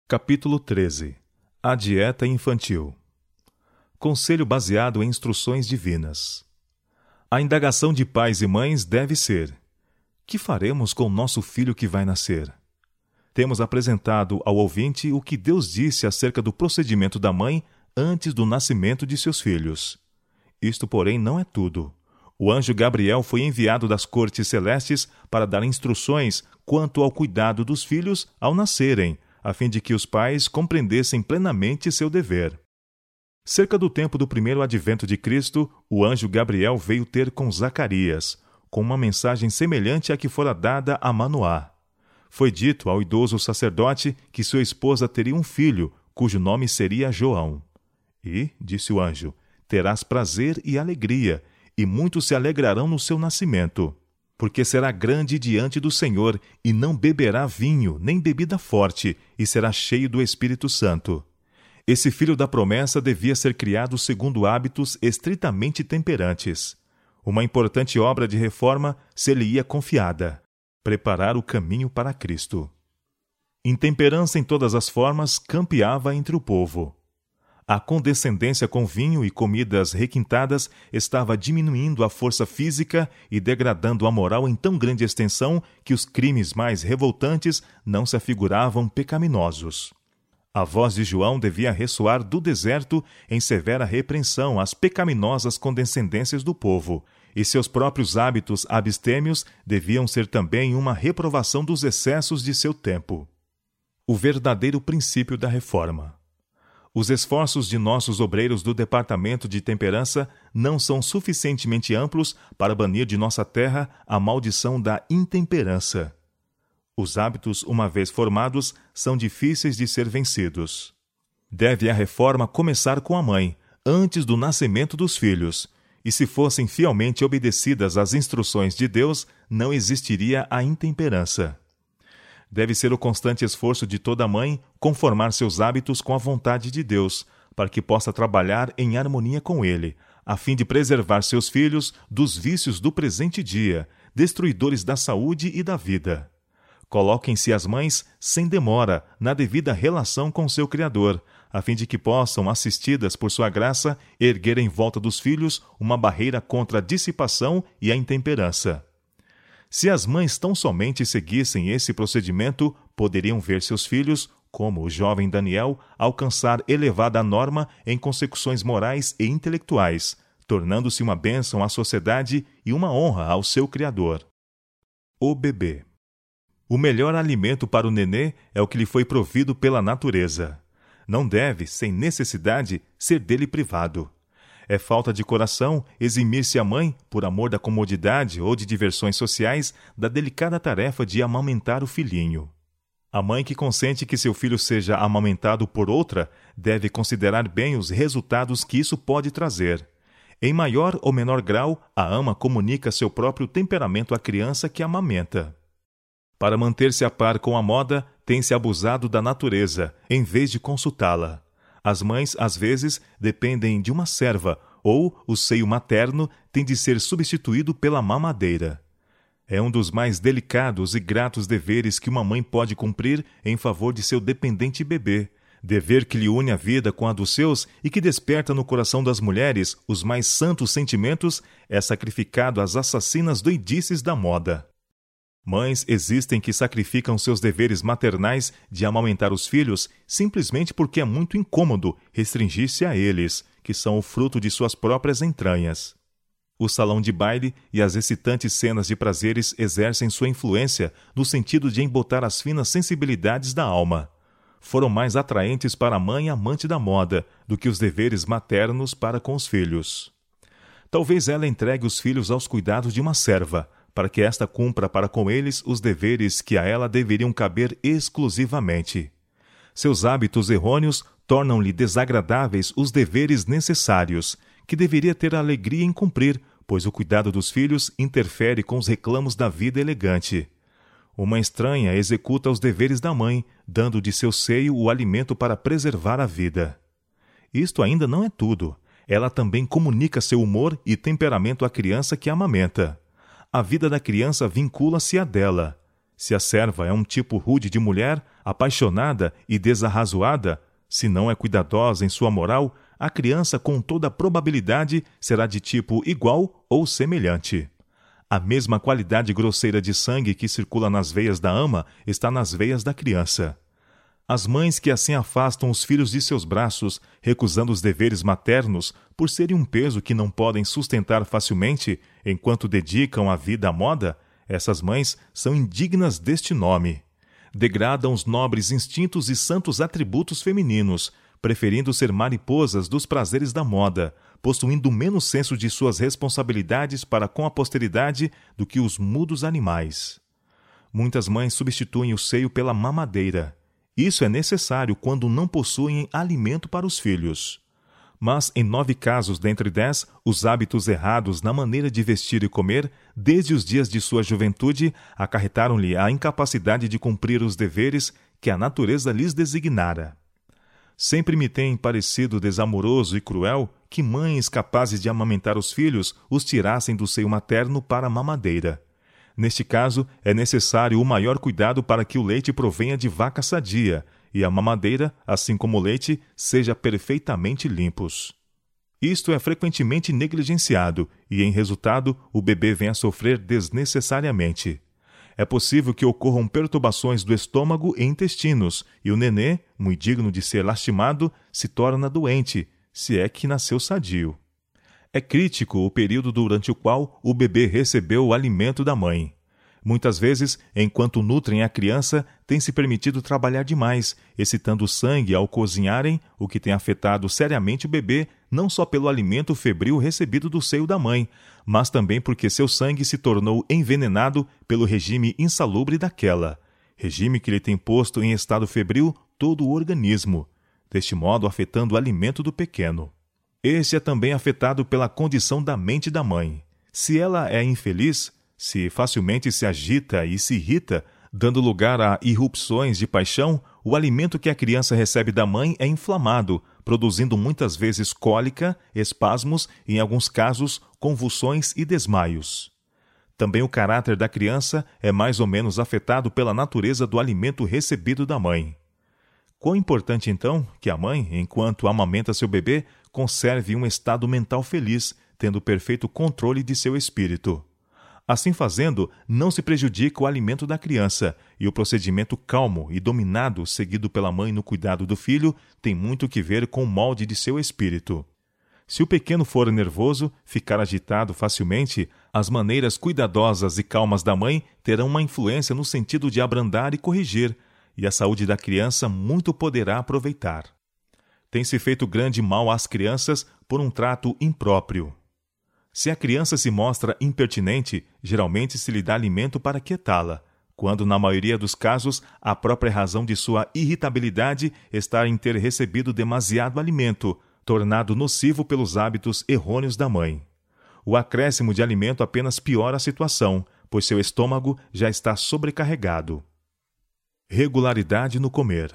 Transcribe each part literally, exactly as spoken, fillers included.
Capítulo treze. A dieta infantil. Conselho baseado em instruções divinas. A indagação de pais e mães deve ser: que faremos com o nosso filho que vai nascer? Temos apresentado ao ouvinte o que Deus disse acerca do procedimento da mãe antes do nascimento de seus filhos. Isto, porém, não é tudo. O anjo Gabriel foi enviado das cortes celestes para dar instruções quanto ao cuidado dos filhos ao nascerem, a fim de que os pais compreendessem plenamente seu dever. Cerca do tempo do primeiro advento de Cristo, o anjo Gabriel veio ter com Zacarias, com uma mensagem semelhante à que fora dada a Manoá. Foi dito ao idoso sacerdote que sua esposa teria um filho, cujo nome seria João. E, disse o anjo, terás prazer e alegria, e muitos se alegrarão no seu nascimento, porque será grande diante do Senhor, e não beberá vinho, nem bebida forte, e será cheio do Espírito Santo. Esse filho da promessa devia ser criado segundo hábitos estritamente temperantes. Uma importante obra de reforma ser-lhe-ia confiada: preparar o caminho para Cristo. Intemperança em todas as formas campeava entre o povo. A condescendência com vinho e comidas requintadas estava diminuindo a força física e degradando a moral em tão grande extensão que os crimes mais revoltantes não se afiguravam pecaminosos. A voz de João devia ressoar do deserto em severa repreensão às pecaminosas condescendências do povo, e seus próprios hábitos abstêmios deviam ser também uma reprovação dos excessos de seu tempo. O verdadeiro princípio da reforma. Os esforços de nossos obreiros do Departamento de Temperança não são suficientemente amplos para banir de nossa terra a maldição da intemperança. Os hábitos, uma vez formados, são difíceis de ser vencidos. Deve a reforma começar com a mãe, antes do nascimento dos filhos, e se fossem fielmente obedecidas as instruções de Deus, não existiria a intemperança. Deve ser o constante esforço de toda mãe conformar seus hábitos com a vontade de Deus, para que possa trabalhar em harmonia com Ele, a fim de preservar seus filhos dos vícios do presente dia, destruidores da saúde e da vida. Coloquem-se as mães, sem demora, na devida relação com seu Criador, a fim de que possam, assistidas por sua graça, erguer em volta dos filhos uma barreira contra a dissipação e a intemperança. Se as mães tão somente seguissem esse procedimento, poderiam ver seus filhos, como o jovem Daniel, alcançar elevada norma em consecuções morais e intelectuais, tornando-se uma bênção à sociedade e uma honra ao seu Criador. O bebê. O melhor alimento para o nenê é o que lhe foi provido pela natureza. Não deve, sem necessidade, ser dele privado. É falta de coração eximir-se a mãe, por amor da comodidade ou de diversões sociais, da delicada tarefa de amamentar o filhinho. A mãe que consente que seu filho seja amamentado por outra deve considerar bem os resultados que isso pode trazer. Em maior ou menor grau, a ama comunica seu próprio temperamento à criança que amamenta. Para manter-se a par com a moda, tem-se abusado da natureza, em vez de consultá-la. As mães, às vezes, dependem de uma serva, ou o seio materno tem de ser substituído pela mamadeira. É um dos mais delicados e gratos deveres que uma mãe pode cumprir em favor de seu dependente bebê, dever que lhe une a vida com a dos seus e que desperta no coração das mulheres os mais santos sentimentos, é sacrificado às assassinas doidices da moda. Mães existem que sacrificam seus deveres maternais de amamentar os filhos simplesmente porque é muito incômodo restringir-se a eles, que são o fruto de suas próprias entranhas. O salão de baile e as excitantes cenas de prazeres exercem sua influência no sentido de embotar as finas sensibilidades da alma. Foram mais atraentes para a mãe amante da moda do que os deveres maternos para com os filhos. Talvez ela entregue os filhos aos cuidados de uma serva, para que esta cumpra para com eles os deveres que a ela deveriam caber exclusivamente. Seus hábitos errôneos tornam-lhe desagradáveis os deveres necessários, que deveria ter alegria em cumprir, pois o cuidado dos filhos interfere com os reclamos da vida elegante. Uma estranha executa os deveres da mãe, dando de seu seio o alimento para preservar a vida. Isto ainda não é tudo. Ela também comunica seu humor e temperamento à criança que amamenta. A vida da criança vincula-se à dela. Se a serva é um tipo rude de mulher, apaixonada e desarrazoada, se não é cuidadosa em sua moral, a criança com toda probabilidade será de tipo igual ou semelhante. A mesma qualidade grosseira de sangue que circula nas veias da ama está nas veias da criança. As mães que assim afastam os filhos de seus braços, recusando os deveres maternos por serem um peso que não podem sustentar facilmente enquanto dedicam a vida à moda, essas mães são indignas deste nome. Degradam os nobres instintos e santos atributos femininos, preferindo ser mariposas dos prazeres da moda, possuindo menos senso de suas responsabilidades para com a posteridade do que os mudos animais. Muitas mães substituem o seio pela mamadeira. Isso é necessário quando não possuem alimento para os filhos. Mas, em nove casos dentre dez, os hábitos errados na maneira de vestir e comer, desde os dias de sua juventude, acarretaram-lhe a incapacidade de cumprir os deveres que a natureza lhes designara. Sempre me tem parecido desamoroso e cruel que mães capazes de amamentar os filhos os tirassem do seio materno para a mamadeira. Neste caso, é necessário o maior cuidado para que o leite provenha de vaca sadia e a mamadeira, assim como o leite, seja perfeitamente limpos. Isto é frequentemente negligenciado e, em resultado, o bebê vem a sofrer desnecessariamente. É possível que ocorram perturbações do estômago e intestinos, e o nenê, muito digno de ser lastimado, se torna doente, se é que nasceu sadio. É crítico o período durante o qual o bebê recebeu o alimento da mãe. Muitas vezes, enquanto nutrem a criança, tem-se permitido trabalhar demais, excitando o sangue ao cozinharem, o que tem afetado seriamente o bebê, não só pelo alimento febril recebido do seio da mãe, mas também porque seu sangue se tornou envenenado pelo regime insalubre daquela, regime que lhe tem posto em estado febril todo o organismo, deste modo afetando o alimento do pequeno. Este é também afetado pela condição da mente da mãe. Se ela é infeliz, se facilmente se agita e se irrita, dando lugar a irrupções de paixão, o alimento que a criança recebe da mãe é inflamado, produzindo muitas vezes cólica, espasmos e, em alguns casos, convulsões e desmaios. Também o caráter da criança é mais ou menos afetado pela natureza do alimento recebido da mãe. Quão importante, então, que a mãe, enquanto amamenta seu bebê, conserve um estado mental feliz, tendo perfeito controle de seu espírito. Assim fazendo, não se prejudica o alimento da criança, e o procedimento calmo e dominado seguido pela mãe no cuidado do filho tem muito que ver com o molde de seu espírito. Se o pequeno for nervoso, ficar agitado facilmente, as maneiras cuidadosas e calmas da mãe terão uma influência no sentido de abrandar e corrigir, e a saúde da criança muito poderá aproveitar. Tem-se feito grande mal às crianças por um trato impróprio. Se a criança se mostra impertinente, geralmente se lhe dá alimento para quietá-la, quando, na maioria dos casos, a própria razão de sua irritabilidade está em ter recebido demasiado alimento, tornado nocivo pelos hábitos errôneos da mãe. O acréscimo de alimento apenas piora a situação, pois seu estômago já está sobrecarregado. Regularidade no comer.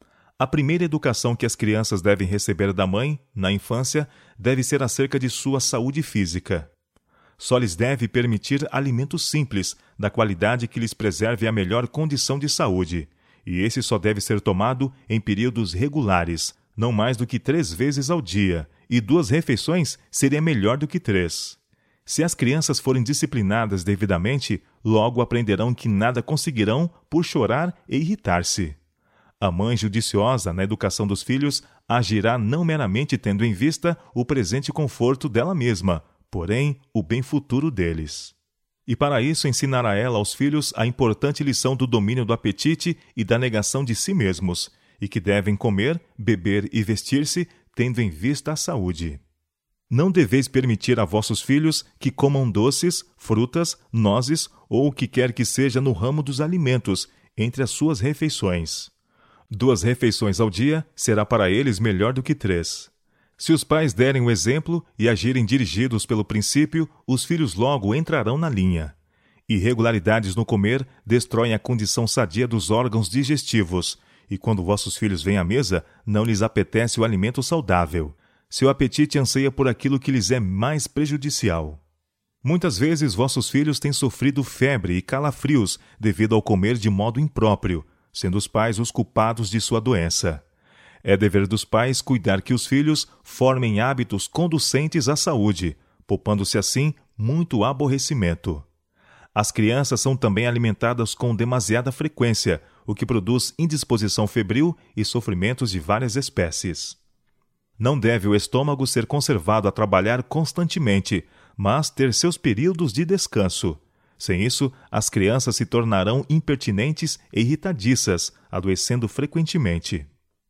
A primeira educação que as crianças devem receber da mãe, na infância, deve ser acerca de sua saúde física. Só lhes deve permitir alimentos simples, da qualidade que lhes preserve a melhor condição de saúde, e esse só deve ser tomado em períodos regulares, não mais do que três vezes ao dia, e duas refeições seria melhor do que três. Se as crianças forem disciplinadas devidamente, logo aprenderão que nada conseguirão por chorar e irritar-se. A mãe judiciosa na educação dos filhos agirá não meramente tendo em vista o presente conforto dela mesma, porém o bem futuro deles. E para isso ensinará ela aos filhos a importante lição do domínio do apetite e da negação de si mesmos, e que devem comer, beber e vestir-se, tendo em vista a saúde. Não deveis permitir a vossos filhos que comam doces, frutas, nozes ou o que quer que seja no ramo dos alimentos, entre as suas refeições. Duas refeições ao dia será para eles melhor do que três. Se os pais derem o exemplo e agirem dirigidos pelo princípio, os filhos logo entrarão na linha. Irregularidades no comer destroem a condição sadia dos órgãos digestivos, e quando vossos filhos vêm à mesa, não lhes apetece o alimento saudável. Seu apetite anseia por aquilo que lhes é mais prejudicial. Muitas vezes vossos filhos têm sofrido febre e calafrios devido ao comer de modo impróprio, sendo os pais os culpados de sua doença. É dever dos pais cuidar que os filhos formem hábitos conducentes à saúde, poupando-se assim muito aborrecimento. As crianças são também alimentadas com demasiada frequência, o que produz indisposição febril e sofrimentos de várias espécies. Não deve o estômago ser conservado a trabalhar constantemente, mas ter seus períodos de descanso. Sem isso, as crianças se tornarão impertinentes e irritadiças, adoecendo frequentemente.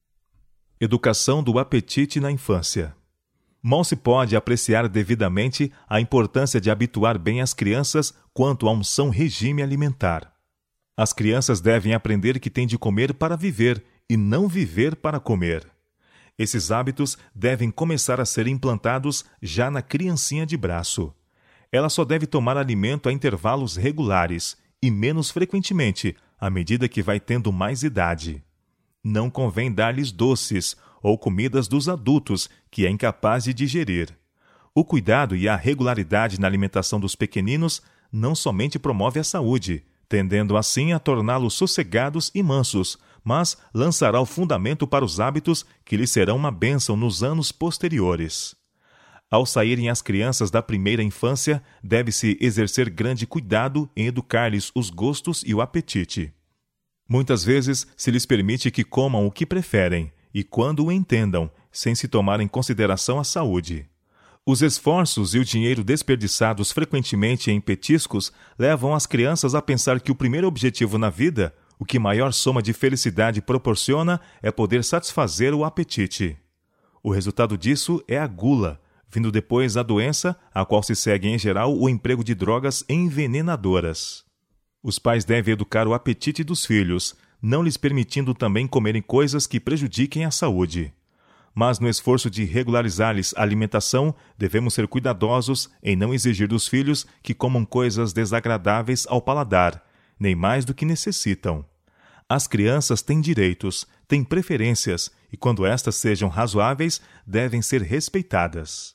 Educação do apetite na infância. Mal se pode apreciar devidamente a importância de habituar bem as crianças quanto a um são regime alimentar. As crianças devem aprender que têm de comer para viver e não viver para comer. Esses hábitos devem começar a ser implantados já na criancinha de braço. Ela só deve tomar alimento a intervalos regulares e menos frequentemente, à medida que vai tendo mais idade. Não convém dar-lhes doces ou comidas dos adultos que é incapaz de digerir. O cuidado e a regularidade na alimentação dos pequeninos não somente promove a saúde, tendendo assim a torná-los sossegados e mansos, mas lançará o fundamento para os hábitos que lhes serão uma bênção nos anos posteriores. Ao saírem as crianças da primeira infância, deve-se exercer grande cuidado em educar-lhes os gostos e o apetite. Muitas vezes se lhes permite que comam o que preferem, e quando o entendam, sem se tomar em consideração a saúde. Os esforços e o dinheiro desperdiçados frequentemente em petiscos levam as crianças a pensar que o primeiro objetivo na vida, o que maior soma de felicidade proporciona, é poder satisfazer o apetite. O resultado disso é a gula, vindo depois a doença, a qual se segue em geral o emprego de drogas envenenadoras. Os pais devem educar o apetite dos filhos, não lhes permitindo também comerem coisas que prejudiquem a saúde. Mas no esforço de regularizar-lhes a alimentação, devemos ser cuidadosos em não exigir dos filhos que comam coisas desagradáveis ao paladar, nem mais do que necessitam. As crianças têm direitos, têm preferências, e quando estas sejam razoáveis, devem ser respeitadas.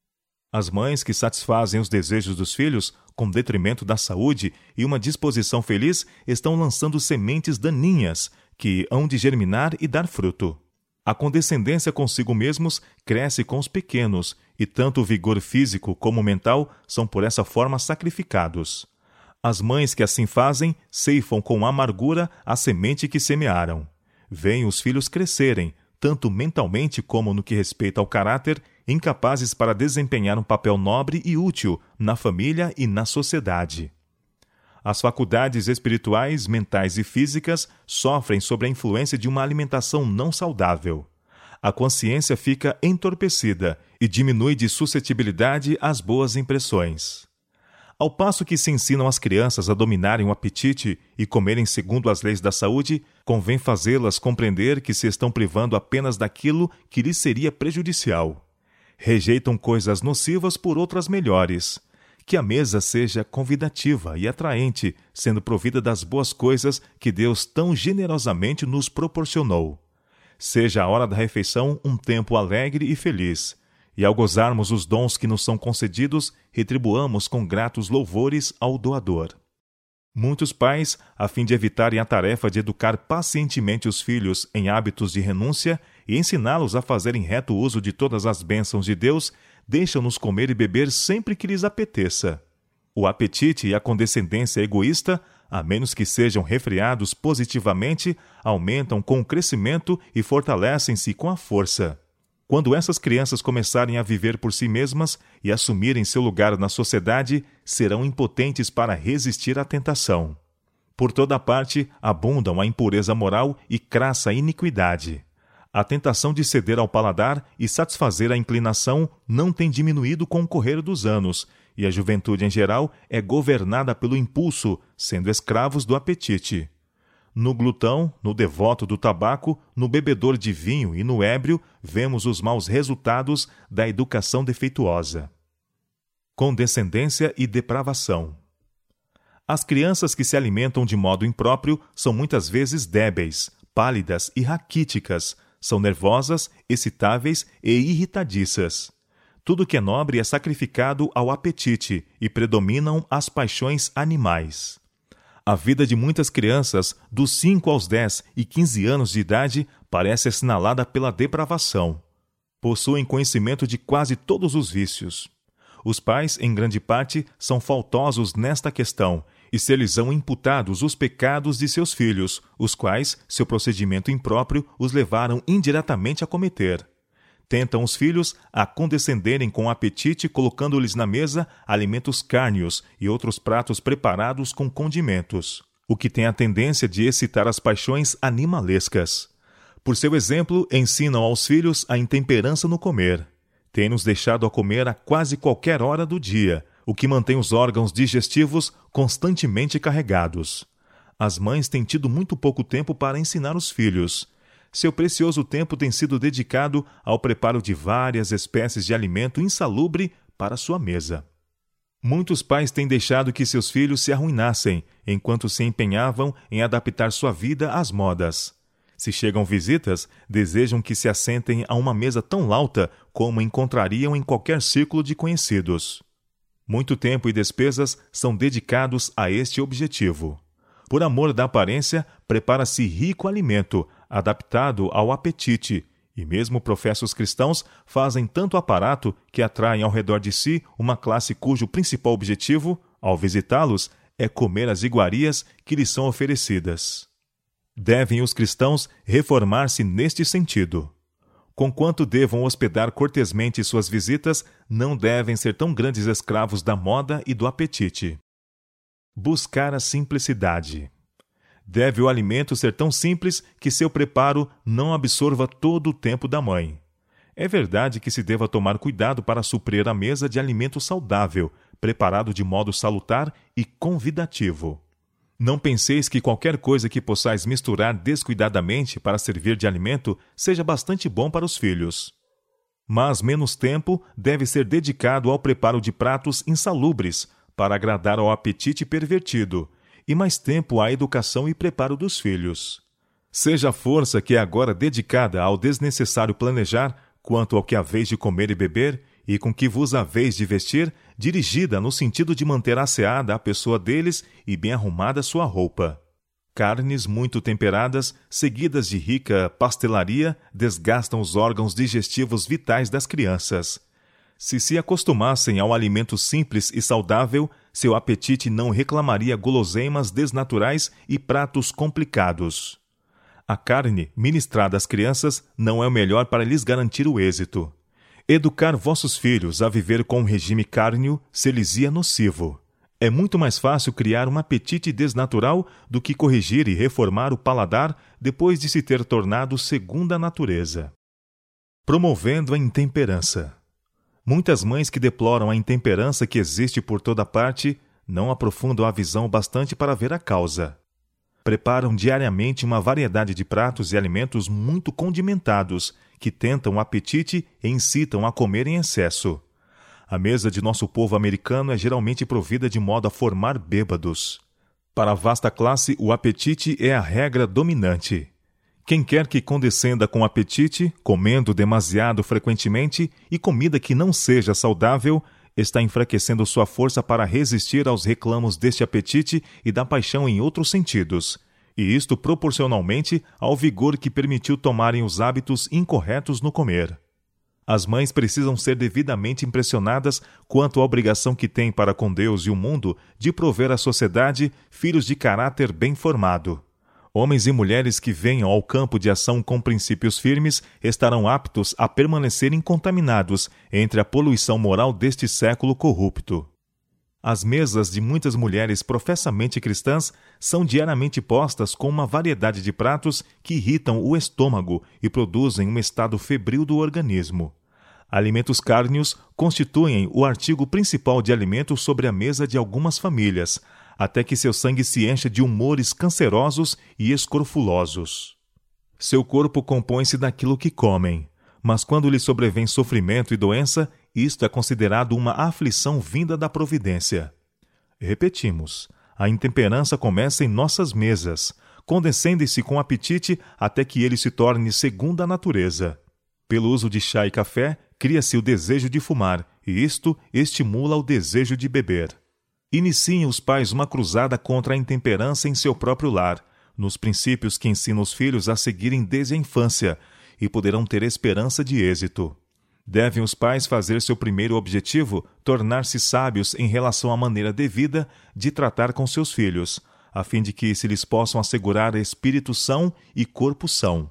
As mães que satisfazem os desejos dos filhos, com detrimento da saúde e uma disposição feliz, estão lançando sementes daninhas, que hão de germinar e dar fruto. A condescendência consigo mesmos cresce com os pequenos, e tanto o vigor físico como mental são por essa forma sacrificados. As mães que assim fazem ceifam com amargura a semente que semearam. Veem os filhos crescerem, tanto mentalmente como no que respeita ao caráter, incapazes para desempenhar um papel nobre e útil na família e na sociedade. As faculdades espirituais, mentais e físicas sofrem sob a influência de uma alimentação não saudável. A consciência fica entorpecida e diminui de suscetibilidade às boas impressões. Ao passo que se ensinam as crianças a dominarem o apetite e comerem segundo as leis da saúde, convém fazê-las compreender que se estão privando apenas daquilo que lhes seria prejudicial. Rejeitam coisas nocivas por outras melhores. Que a mesa seja convidativa e atraente, sendo provida das boas coisas que Deus tão generosamente nos proporcionou. Seja a hora da refeição um tempo alegre e feliz, e ao gozarmos os dons que nos são concedidos, retribuamos com gratos louvores ao doador. Muitos pais, a fim de evitarem a tarefa de educar pacientemente os filhos em hábitos de renúncia e ensiná-los a fazerem reto uso de todas as bênçãos de Deus, deixam-nos comer e beber sempre que lhes apeteça. O apetite e a condescendência egoísta, a menos que sejam refreados positivamente, aumentam com o crescimento e fortalecem-se com a força. Quando essas crianças começarem a viver por si mesmas e assumirem seu lugar na sociedade, serão impotentes para resistir à tentação. Por toda parte abundam a impureza moral e crassa iniquidade. A tentação de ceder ao paladar e satisfazer a inclinação não tem diminuído com o correr dos anos, e a juventude em geral é governada pelo impulso, sendo escravos do apetite. No glutão, no devoto do tabaco, no bebedor de vinho e no ébrio, vemos os maus resultados da educação defeituosa. Condescendência e depravação. As crianças que se alimentam de modo impróprio são muitas vezes débeis, pálidas e raquíticas, são nervosas, excitáveis e irritadiças. Tudo que é nobre é sacrificado ao apetite e predominam as paixões animais. A vida de muitas crianças, dos cinco aos dez e quinze anos de idade, parece assinalada pela depravação. Possuem conhecimento de quase todos os vícios. Os pais, em grande parte, são faltosos nesta questão, e se lhes são imputados os pecados de seus filhos, os quais, seu procedimento impróprio, os levaram indiretamente a cometer. Tentam os filhos a condescenderem com o apetite, colocando-lhes na mesa alimentos cárneos e outros pratos preparados com condimentos, o que tem a tendência de excitar as paixões animalescas. Por seu exemplo, ensinam aos filhos a intemperança no comer. Têm-nos deixado a comer a quase qualquer hora do dia, o que mantém os órgãos digestivos constantemente carregados. As mães têm tido muito pouco tempo para ensinar os filhos. Seu precioso tempo tem sido dedicado ao preparo de várias espécies de alimento insalubre para sua mesa. Muitos pais têm deixado que seus filhos se arruinassem, enquanto se empenhavam em adaptar sua vida às modas. Se chegam visitas, desejam que se assentem a uma mesa tão alta como encontrariam em qualquer círculo de conhecidos. Muito tempo e despesas são dedicados a este objetivo. Por amor da aparência, prepara-se rico alimento, adaptado ao apetite, e mesmo professos cristãos fazem tanto aparato que atraem ao redor de si uma classe cujo principal objetivo, ao visitá-los, é comer as iguarias que lhes são oferecidas. Devem os cristãos reformar-se neste sentido. Conquanto devam hospedar cortesmente suas visitas, não devem ser tão grandes escravos da moda e do apetite. Buscar a simplicidade. Deve o alimento ser tão simples que seu preparo não absorva todo o tempo da mãe. É verdade que se deva tomar cuidado para suprir a mesa de alimento saudável, preparado de modo salutar e convidativo. Não penseis que qualquer coisa que possais misturar descuidadamente para servir de alimento seja bastante bom para os filhos. Mas menos tempo deve ser dedicado ao preparo de pratos insalubres, para agradar ao apetite pervertido, e mais tempo à educação e preparo dos filhos. Seja a força que é agora dedicada ao desnecessário planejar, quanto ao que haveis de comer e beber, e com que vos haveis de vestir, dirigida no sentido de manter asseada a pessoa deles e bem arrumada sua roupa. Carnes muito temperadas, seguidas de rica pastelaria, desgastam os órgãos digestivos vitais das crianças. Se se acostumassem ao alimento simples e saudável, seu apetite não reclamaria guloseimas desnaturais e pratos complicados. A carne ministrada às crianças não é o melhor para lhes garantir o êxito. Educar vossos filhos a viver com um regime cárneo se-lhes-ia nocivo. É muito mais fácil criar um apetite desnatural do que corrigir e reformar o paladar depois de se ter tornado segunda natureza. Promovendo a intemperança. Muitas mães que deploram a intemperança que existe por toda parte não aprofundam a visão bastante para ver a causa. Preparam diariamente uma variedade de pratos e alimentos muito condimentados que tentam o apetite e incitam a comer em excesso. A mesa de nosso povo americano é geralmente provida de modo a formar bêbados. Para a vasta classe, o apetite é a regra dominante. Quem quer que condescenda com apetite, comendo demasiado frequentemente e comida que não seja saudável, está enfraquecendo sua força para resistir aos reclamos deste apetite e da paixão em outros sentidos, e isto proporcionalmente ao vigor que permitiu tomarem os hábitos incorretos no comer. As mães precisam ser devidamente impressionadas quanto à obrigação que têm para com Deus e o mundo de prover à sociedade filhos de caráter bem formado. Homens e mulheres que venham ao campo de ação com princípios firmes estarão aptos a permanecer incontaminados entre a poluição moral deste século corrupto. As mesas de muitas mulheres professamente cristãs são diariamente postas com uma variedade de pratos que irritam o estômago e produzem um estado febril do organismo. Alimentos cárneos constituem o artigo principal de alimento sobre a mesa de algumas famílias, até que seu sangue se encha de humores cancerosos e escrofulosos. Seu corpo compõe-se daquilo que comem, mas quando lhe sobrevém sofrimento e doença, isto é considerado uma aflição vinda da providência. Repetimos, a intemperança começa em nossas mesas, condescende-se com apetite até que ele se torne segunda natureza. Pelo uso de chá e café, cria-se o desejo de fumar, e isto estimula o desejo de beber. Iniciem os pais uma cruzada contra a intemperança em seu próprio lar, nos princípios que ensinam os filhos a seguirem desde a infância, e poderão ter esperança de êxito. Devem os pais fazer seu primeiro objetivo tornar-se sábios em relação à maneira devida de tratar com seus filhos, a fim de que se lhes possam assegurar espírito são e corpo são.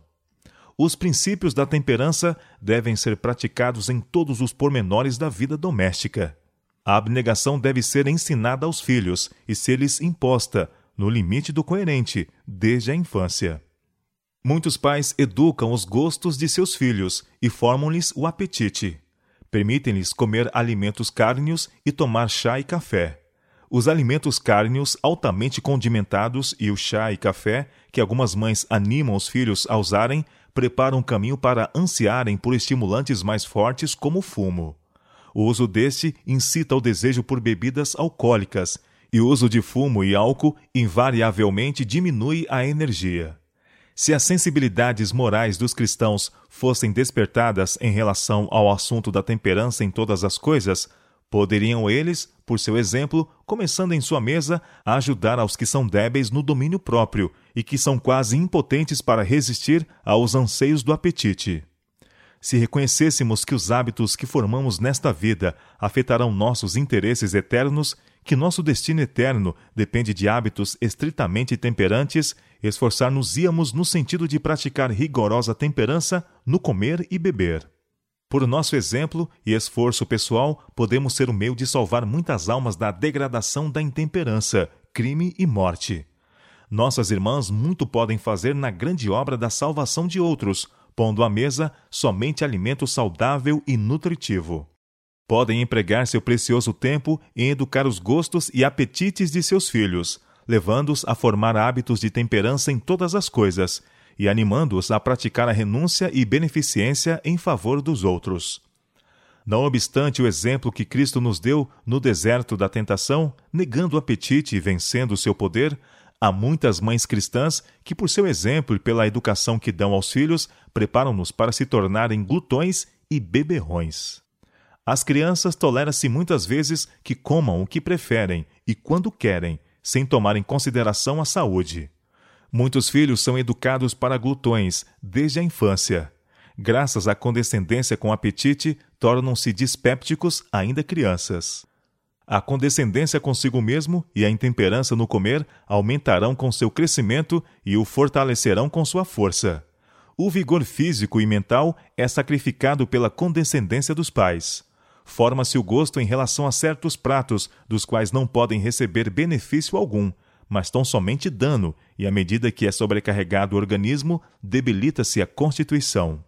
Os princípios da temperança devem ser praticados em todos os pormenores da vida doméstica. A abnegação deve ser ensinada aos filhos e ser-lhes imposta, no limite do coerente, desde a infância. Muitos pais educam os gostos de seus filhos e formam-lhes o apetite. Permitem-lhes comer alimentos cárneos e tomar chá e café. Os alimentos cárneos altamente condimentados e o chá e café, que algumas mães animam os filhos a usarem, preparam um caminho para ansiarem por estimulantes mais fortes como o fumo. O uso deste incita ao desejo por bebidas alcoólicas, e o uso de fumo e álcool invariavelmente diminui a energia. Se as sensibilidades morais dos cristãos fossem despertadas em relação ao assunto da temperança em todas as coisas, poderiam eles, por seu exemplo, começando em sua mesa, a ajudar aos que são débeis no domínio próprio e que são quase impotentes para resistir aos anseios do apetite. Se reconhecêssemos que os hábitos que formamos nesta vida afetarão nossos interesses eternos, que nosso destino eterno depende de hábitos estritamente temperantes, esforçar-nos-íamos no sentido de praticar rigorosa temperança no comer e beber. Por nosso exemplo e esforço pessoal, podemos ser o meio de salvar muitas almas da degradação da intemperança, crime e morte. Nossas irmãs muito podem fazer na grande obra da salvação de outros, pondo à mesa somente alimento saudável e nutritivo. Podem empregar seu precioso tempo em educar os gostos e apetites de seus filhos, levando-os a formar hábitos de temperança em todas as coisas, e animando-os a praticar a renúncia e beneficência em favor dos outros. Não obstante o exemplo que Cristo nos deu no deserto da tentação, negando o apetite e vencendo o seu poder, há muitas mães cristãs que, por seu exemplo e pela educação que dão aos filhos, preparam-nos para se tornarem glutões e beberrões. As crianças toleram-se muitas vezes que comam o que preferem e quando querem, sem tomar em consideração a saúde. Muitos filhos são educados para glutões desde a infância. Graças à condescendência com o apetite, tornam-se dispépticos ainda crianças. A condescendência consigo mesmo e a intemperança no comer aumentarão com seu crescimento e o fortalecerão com sua força. O vigor físico e mental é sacrificado pela condescendência dos pais. Forma-se o gosto em relação a certos pratos, dos quais não podem receber benefício algum, mas tão somente dano, e à medida que é sobrecarregado o organismo, debilita-se a constituição.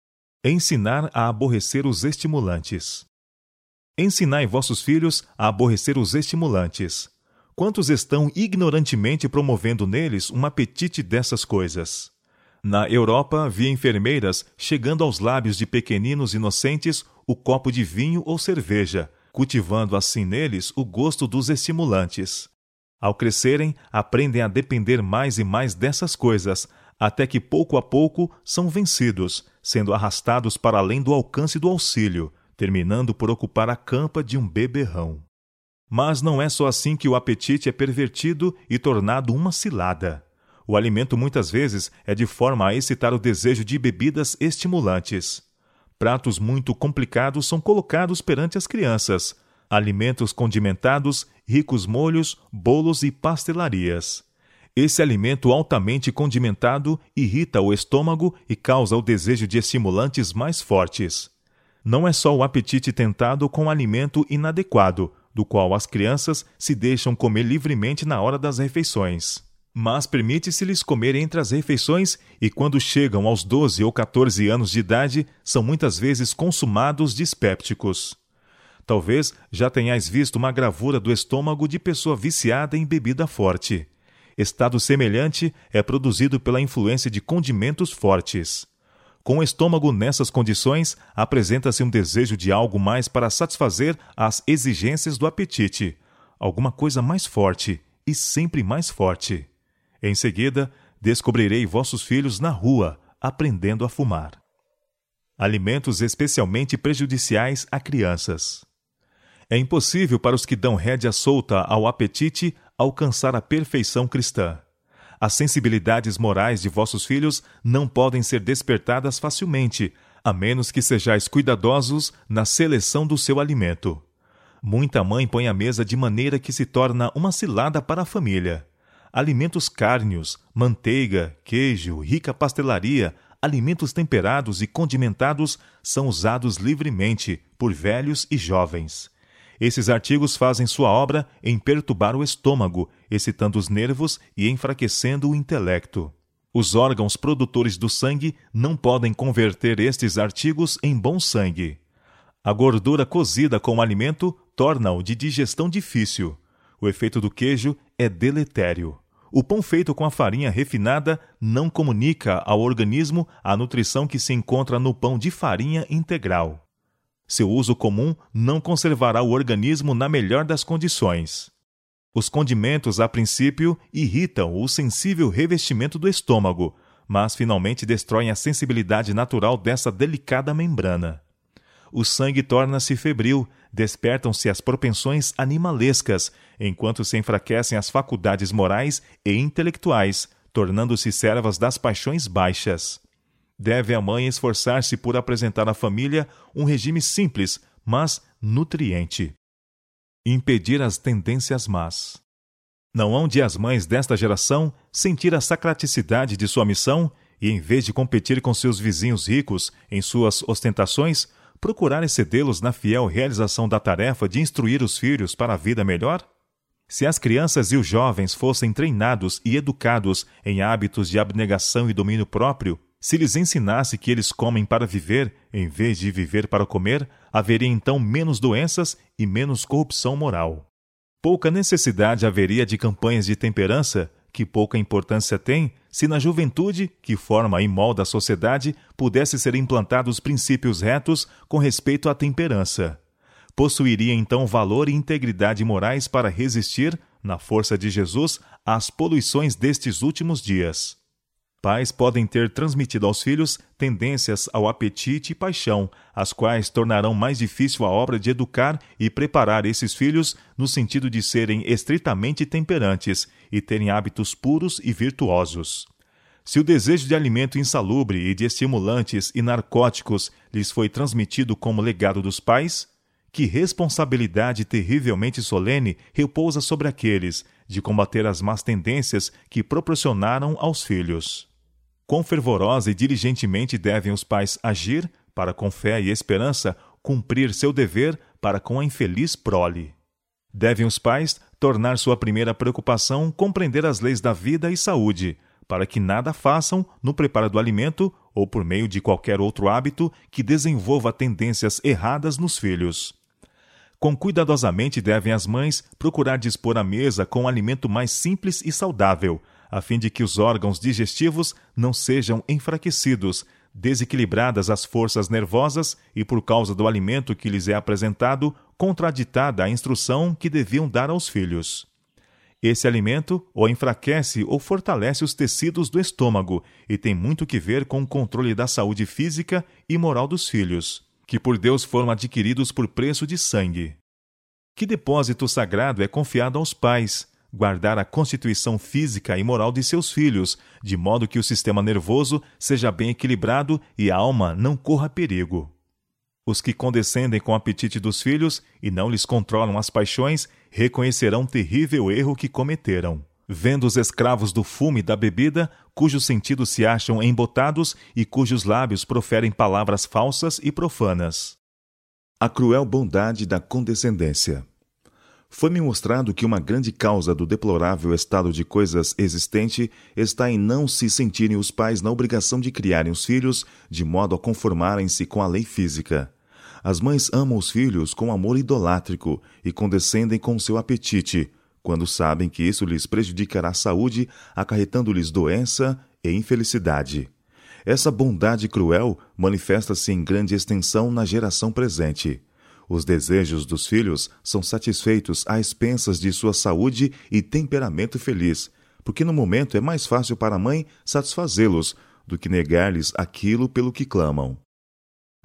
Ensinar a aborrecer os estimulantes. Ensinai vossos filhos a aborrecer os estimulantes. Quantos estão ignorantemente promovendo neles um apetite dessas coisas? Na Europa, vi enfermeiras chegando aos lábios de pequeninos inocentes o copo de vinho ou cerveja, cultivando assim neles o gosto dos estimulantes. Ao crescerem, aprendem a depender mais e mais dessas coisas, até que pouco a pouco são vencidos, sendo arrastados para além do alcance do auxílio, terminando por ocupar a campa de um beberrão. Mas não é só assim que o apetite é pervertido e tornado uma cilada. O alimento muitas vezes é de forma a excitar o desejo de bebidas estimulantes. Pratos muito complicados são colocados perante as crianças. Alimentos condimentados, ricos molhos, bolos e pastelarias. Esse alimento altamente condimentado irrita o estômago e causa o desejo de estimulantes mais fortes. Não é só o apetite tentado com alimento inadequado, do qual as crianças se deixam comer livremente na hora das refeições. Mas permite-se-lhes comer entre as refeições e, quando chegam aos doze ou quatorze anos de idade, são muitas vezes consumados dispépticos. Talvez já tenhais visto uma gravura do estômago de pessoa viciada em bebida forte. Estado semelhante é produzido pela influência de condimentos fortes. Com o estômago nessas condições, apresenta-se um desejo de algo mais para satisfazer as exigências do apetite, alguma coisa mais forte e sempre mais forte. Em seguida, descobrirei vossos filhos na rua, aprendendo a fumar. alimentos especialmente prejudiciais a crianças. É impossível para os que dão rédea solta ao apetite alcançar a perfeição cristã. As sensibilidades morais de vossos filhos não podem ser despertadas facilmente, a menos que sejais cuidadosos na seleção do seu alimento. Muita mãe põe a mesa de maneira que se torna uma cilada para a família. Alimentos cárneos, manteiga, queijo, rica pastelaria, alimentos temperados e condimentados são usados livremente por velhos e jovens. Esses artigos fazem sua obra em perturbar o estômago, excitando os nervos e enfraquecendo o intelecto. Os órgãos produtores do sangue não podem converter estes artigos em bom sangue. A gordura cozida com o alimento torna-o de digestão difícil. O efeito do queijo é deletério. O pão feito com a farinha refinada não comunica ao organismo a nutrição que se encontra no pão de farinha integral. Seu uso comum não conservará o organismo na melhor das condições. Os condimentos, a princípio, irritam o sensível revestimento do estômago, mas finalmente destroem a sensibilidade natural dessa delicada membrana. O sangue torna-se febril, despertam-se as propensões animalescas, enquanto se enfraquecem as faculdades morais e intelectuais, tornando-se servas das paixões baixas. Deve a mãe esforçar-se por apresentar à família um regime simples, mas nutriente. Impedir as tendências más. Não hão de as mães desta geração sentir a sacraticidade de sua missão e, em vez de competir com seus vizinhos ricos em suas ostentações, procurar excedê-los na fiel realização da tarefa de instruir os filhos para a vida melhor? Se as crianças e os jovens fossem treinados e educados em hábitos de abnegação e domínio próprio, se lhes ensinasse que eles comem para viver, em vez de viver para comer, haveria então menos doenças e menos corrupção moral. Pouca necessidade haveria de campanhas de temperança, que pouca importância têm, se na juventude, que forma e molda a sociedade, pudesse ser implantados princípios retos com respeito à temperança. Possuiria então valor e integridade morais para resistir, na força de Jesus, às poluições destes últimos dias. Pais podem ter transmitido aos filhos tendências ao apetite e paixão, as quais tornarão mais difícil a obra de educar e preparar esses filhos no sentido de serem estritamente temperantes e terem hábitos puros e virtuosos. Se o desejo de alimento insalubre e de estimulantes e narcóticos lhes foi transmitido como legado dos pais, que responsabilidade terrivelmente solene repousa sobre aqueles de combater as más tendências que proporcionaram aos filhos. Quão fervorosa e diligentemente devem os pais agir para, com fé e esperança, cumprir seu dever para com a infeliz prole. Devem os pais tornar sua primeira preocupação compreender as leis da vida e saúde, para que nada façam no preparo do alimento ou por meio de qualquer outro hábito que desenvolva tendências erradas nos filhos. Quão cuidadosamente devem as mães procurar dispor a mesa com um alimento mais simples e saudável, a fim de que os órgãos digestivos não sejam enfraquecidos, desequilibradas as forças nervosas e, por causa do alimento que lhes é apresentado, contraditada a instrução que deviam dar aos filhos. Esse alimento ou enfraquece ou fortalece os tecidos do estômago e tem muito que ver com o controle da saúde física e moral dos filhos, que por Deus foram adquiridos por preço de sangue. Que depósito sagrado é confiado aos pais, guardar a constituição física e moral de seus filhos, de modo que o sistema nervoso seja bem equilibrado e a alma não corra perigo. Os que condescendem com o apetite dos filhos e não lhes controlam as paixões, reconhecerão o terrível erro que cometeram, vendo os escravos do fumo e da bebida, cujos sentidos se acham embotados e cujos lábios proferem palavras falsas e profanas. A cruel bondade da condescendência. Foi-me mostrado que uma grande causa do deplorável estado de coisas existente está em não se sentirem os pais na obrigação de criarem os filhos de modo a conformarem-se com a lei física. As mães amam os filhos com amor idolátrico e condescendem com seu apetite, quando sabem que isso lhes prejudicará a saúde, acarretando-lhes doença e infelicidade. Essa bondade cruel manifesta-se em grande extensão na geração presente. Os desejos dos filhos são satisfeitos às expensas de sua saúde e temperamento feliz, porque no momento é mais fácil para a mãe satisfazê-los do que negar-lhes aquilo pelo que clamam.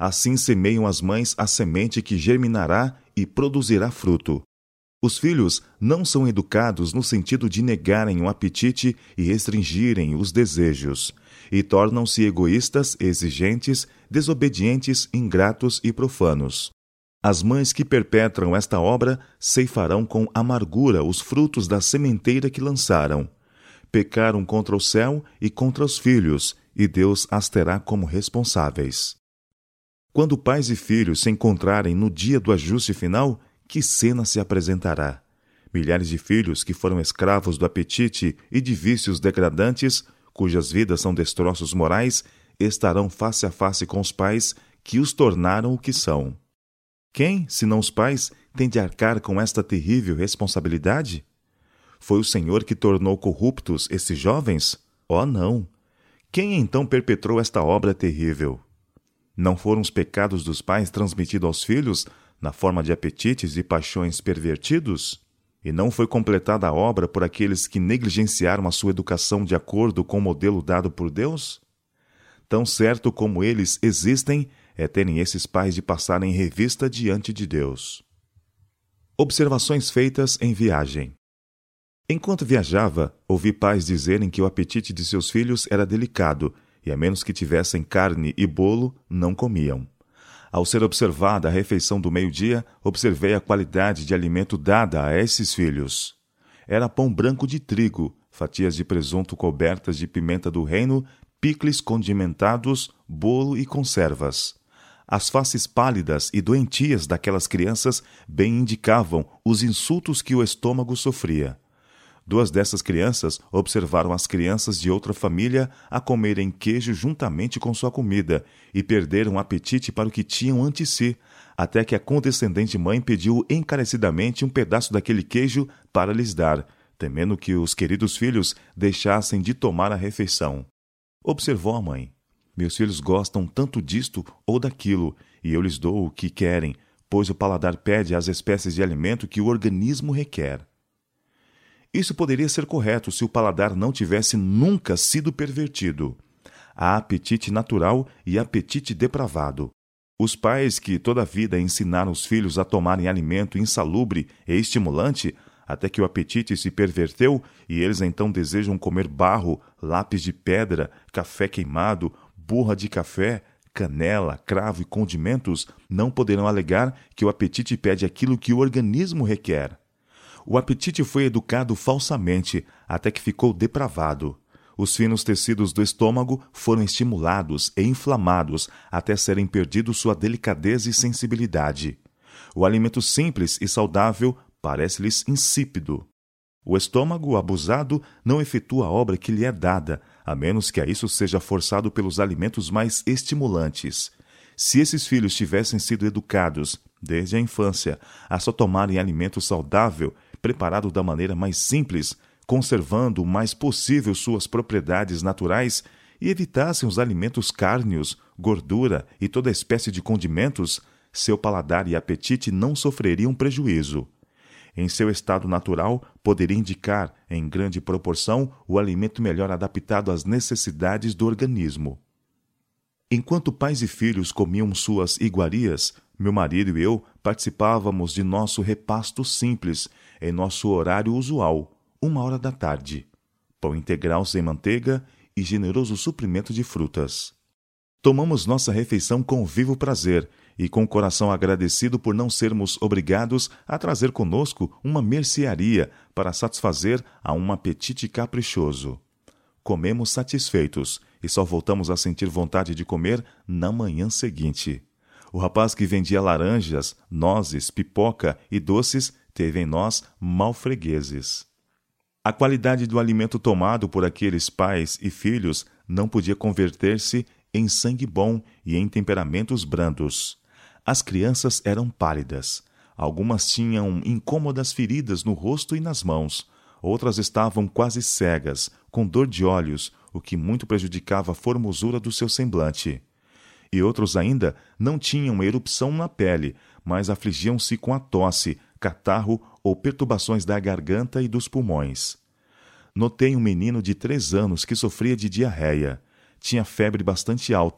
Assim semeiam as mães a semente que germinará e produzirá fruto. Os filhos não são educados no sentido de negarem o apetite e restringirem os desejos, e tornam-se egoístas, exigentes, desobedientes, ingratos e profanos. As mães que perpetram esta obra ceifarão com amargura os frutos da sementeira que lançaram. Pecaram contra o céu e contra os filhos, e Deus as terá como responsáveis. Quando pais e filhos se encontrarem no dia do ajuste final, que cena se apresentará? Milhares de filhos que foram escravos do apetite e de vícios degradantes, cujas vidas são destroços morais, estarão face a face com os pais que os tornaram o que são. Quem, senão os pais, tem de arcar com esta terrível responsabilidade? Foi o Senhor que tornou corruptos esses jovens? Oh, não! Quem então perpetrou esta obra terrível? Não foram os pecados dos pais transmitidos aos filhos na forma de apetites e paixões pervertidos? E não foi completada a obra por aqueles que negligenciaram a sua educação de acordo com o modelo dado por Deus? Tão certo como eles existem, é terem esses pais de passarem revista diante de Deus. Observações feitas em viagem. Enquanto viajava, ouvi pais dizerem que o apetite de seus filhos era delicado, e a menos que tivessem carne e bolo, não comiam. Ao ser observada a refeição do meio-dia, observei a qualidade de alimento dada a esses filhos. Era pão branco de trigo, fatias de presunto cobertas de pimenta do reino, picles condimentados, bolo e conservas. As faces pálidas e doentias daquelas crianças bem indicavam os insultos que o estômago sofria. Duas dessas crianças observaram as crianças de outra família a comerem queijo juntamente com sua comida e perderam o apetite para o que tinham ante si, até que a condescendente mãe pediu encarecidamente um pedaço daquele queijo para lhes dar, temendo que os queridos filhos deixassem de tomar a refeição. Observou a mãe: meus filhos gostam tanto disto ou daquilo, e eu lhes dou o que querem, pois o paladar pede as espécies de alimento que o organismo requer. Isso poderia ser correto se o paladar não tivesse nunca sido pervertido. Há apetite natural e apetite depravado. Os pais que toda a vida ensinaram os filhos a tomarem alimento insalubre e estimulante, até que o apetite se perverteu e eles então desejam comer barro, lápis de pedra, café queimado, burra de café, canela, cravo e condimentos, não poderão alegar que o apetite pede aquilo que o organismo requer. O apetite foi educado falsamente, até que ficou depravado. Os finos tecidos do estômago foram estimulados e inflamados até serem perdidos sua delicadeza e sensibilidade. O alimento simples e saudável parece-lhes insípido. O estômago abusado não efetua a obra que lhe é dada, a menos que a isso seja forçado pelos alimentos mais estimulantes. Se esses filhos tivessem sido educados, desde a infância, a só tomarem alimento saudável, preparado da maneira mais simples, conservando o mais possível suas propriedades naturais, e evitassem os alimentos cárneos, gordura e toda espécie de condimentos, seu paladar e apetite não sofreriam prejuízo. Em seu estado natural, poderia indicar, em grande proporção, o alimento melhor adaptado às necessidades do organismo. Enquanto pais e filhos comiam suas iguarias, meu marido e eu participávamos de nosso repasto simples, em nosso horário usual, uma hora da tarde. Pão integral sem manteiga e generoso suprimento de frutas. Tomamos nossa refeição com vivo prazer e com o coração agradecido por não sermos obrigados a trazer conosco uma mercearia para satisfazer a um apetite caprichoso. Comemos satisfeitos e só voltamos a sentir vontade de comer na manhã seguinte. O rapaz que vendia laranjas, nozes, pipoca e doces teve em nós malfregueses. A qualidade do alimento tomado por aqueles pais e filhos não podia converter-se em sangue bom e em temperamentos brandos. As crianças eram pálidas. Algumas tinham incômodas feridas no rosto e nas mãos. Outras estavam quase cegas, com dor de olhos, o que muito prejudicava a formosura do seu semblante. E outros ainda não tinham erupção na pele, mas afligiam-se com a tosse, catarro ou perturbações da garganta e dos pulmões. Notei um menino de três anos que sofria de diarreia. Tinha febre bastante alta.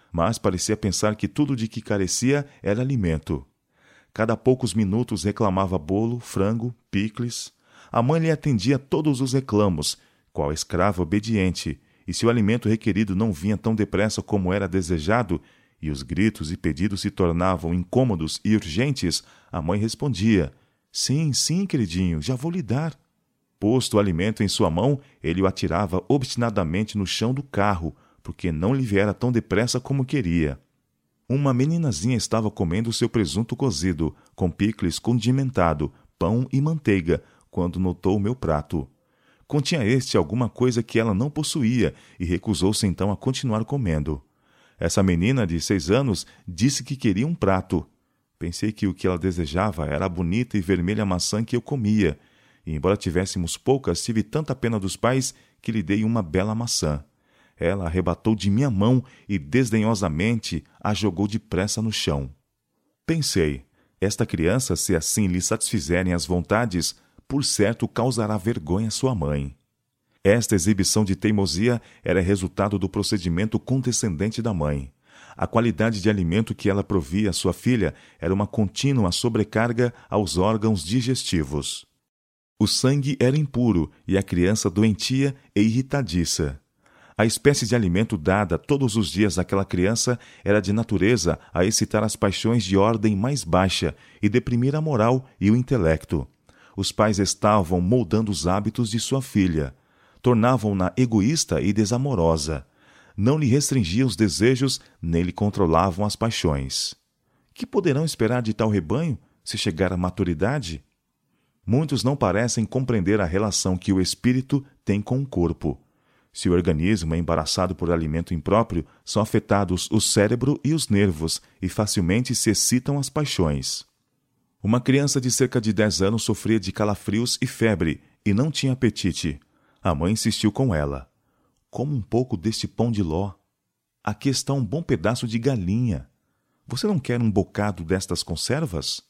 mas parecia pensar que tudo de que carecia era alimento. Cada poucos minutos reclamava bolo, frango, picles. A mãe lhe atendia a todos os reclamos, qual escrava obediente, e se o alimento requerido não vinha tão depressa como era desejado, e os gritos e pedidos se tornavam incômodos e urgentes, a mãe respondia: sim, sim, queridinho, já vou lhe dar. Posto o alimento em sua mão, ele o atirava obstinadamente no chão do carro, porque não lhe viera tão depressa como queria. Uma meninazinha estava comendo seu presunto cozido, com picles condimentado, pão e manteiga, quando notou o meu prato. Continha este alguma coisa que ela não possuía e recusou-se então a continuar comendo. Essa menina de seis anos disse que queria um prato. Pensei que o que ela desejava era a bonita e vermelha maçã que eu comia, e embora tivéssemos poucas, tive tanta pena dos pais que lhe dei uma bela maçã. Ela arrebatou de minha mão e desdenhosamente a jogou depressa no chão. Pensei, esta criança, se assim lhe satisfizerem as vontades, por certo causará vergonha à sua mãe. Esta exibição de teimosia era resultado do procedimento condescendente da mãe. A qualidade de alimento que ela provia à sua filha era uma contínua sobrecarga aos órgãos digestivos. O sangue era impuro e a criança doentia e irritadiça. A espécie de alimento dada todos os dias àquela criança era de natureza a excitar as paixões de ordem mais baixa e deprimir a moral e o intelecto. Os pais estavam moldando os hábitos de sua filha. Tornavam-na egoísta e desamorosa. Não lhe restringiam os desejos, nem lhe controlavam as paixões. Que poderão esperar de tal rebanho, se chegar à maturidade? Muitos não parecem compreender a relação que o espírito tem com o corpo. Se o organismo é embaraçado por alimento impróprio, são afetados o cérebro e os nervos, e facilmente se excitam as paixões. Uma criança de cerca de dez anos sofria de calafrios e febre, e não tinha apetite. A mãe insistiu com ela. Coma um pouco deste pão de ló. Aqui está um bom pedaço de galinha. Você não quer um bocado destas conservas?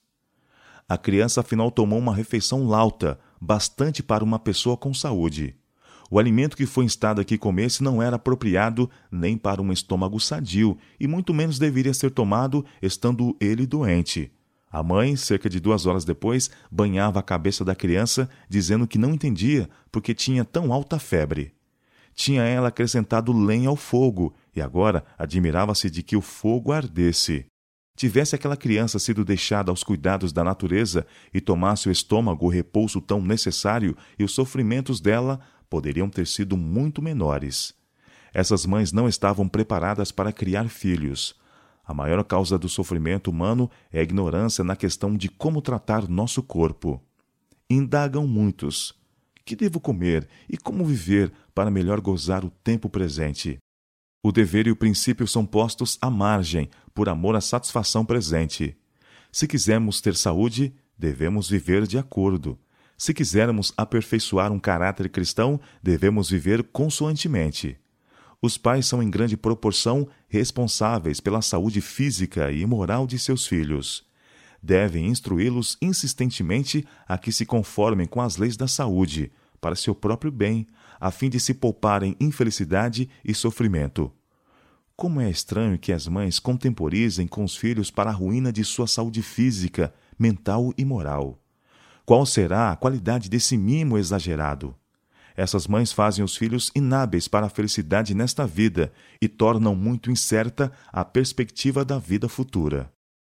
A criança afinal tomou uma refeição lauta, bastante para uma pessoa com saúde. O alimento que foi instado a que comesse não era apropriado nem para um estômago sadio, e muito menos deveria ser tomado estando ele doente. A mãe, cerca de duas horas depois, banhava a cabeça da criança, dizendo que não entendia porque tinha tão alta febre. Tinha ela acrescentado lenha ao fogo, e agora admirava-se de que o fogo ardesse. Tivesse aquela criança sido deixada aos cuidados da natureza e tomasse o estômago o repouso tão necessário, e os sofrimentos dela poderiam ter sido muito menores. Essas mães não estavam preparadas para criar filhos. A maior causa do sofrimento humano é a ignorância na questão de como tratar nosso corpo. Indagam muitos: que devo comer e como viver para melhor gozar o tempo presente? O dever e o princípio são postos à margem, por amor à satisfação presente. Se quisermos ter saúde, devemos viver de acordo. Se quisermos aperfeiçoar um caráter cristão, devemos viver consoantemente. Os pais são em grande proporção responsáveis pela saúde física e moral de seus filhos. Devem instruí-los insistentemente a que se conformem com as leis da saúde, para seu próprio bem, a fim de se pouparem infelicidade e sofrimento. Como é estranho que as mães contemporizem com os filhos para a ruína de sua saúde física, mental e moral. Qual será a qualidade desse mimo exagerado? Essas mães fazem os filhos inábeis para a felicidade nesta vida e tornam muito incerta a perspectiva da vida futura.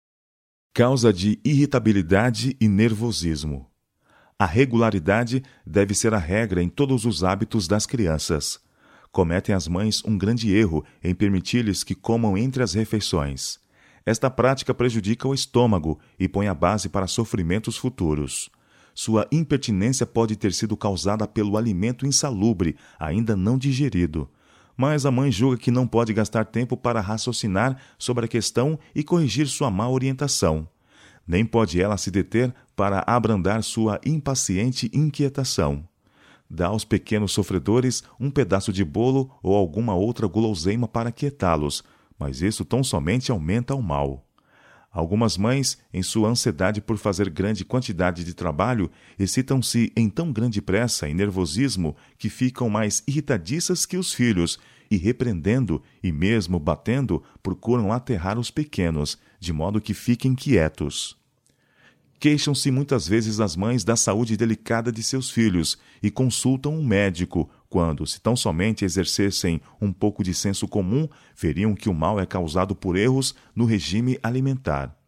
Causa de irritabilidade e nervosismo. A regularidade deve ser a regra em todos os hábitos das crianças. Cometem as mães um grande erro em permitir-lhes que comam entre as refeições. Esta prática prejudica o estômago e põe a base para sofrimentos futuros. Sua impertinência pode ter sido causada pelo alimento insalubre, ainda não digerido. Mas a mãe julga que não pode gastar tempo para raciocinar sobre a questão e corrigir sua má orientação. Nem pode ela se deter para abrandar sua impaciente inquietação. Dá aos pequenos sofredores um pedaço de bolo ou alguma outra guloseima para quietá-los, mas isso tão somente aumenta o mal. Algumas mães, em sua ansiedade por fazer grande quantidade de trabalho, excitam-se em tão grande pressa e nervosismo que ficam mais irritadiças que os filhos e repreendendo e mesmo batendo, procuram aterrar os pequenos, de modo que fiquem quietos. Queixam-se muitas vezes as mães da saúde delicada de seus filhos e consultam um médico, quando, se tão somente exercessem um pouco de senso comum, veriam que o mal é causado por erros no regime alimentar.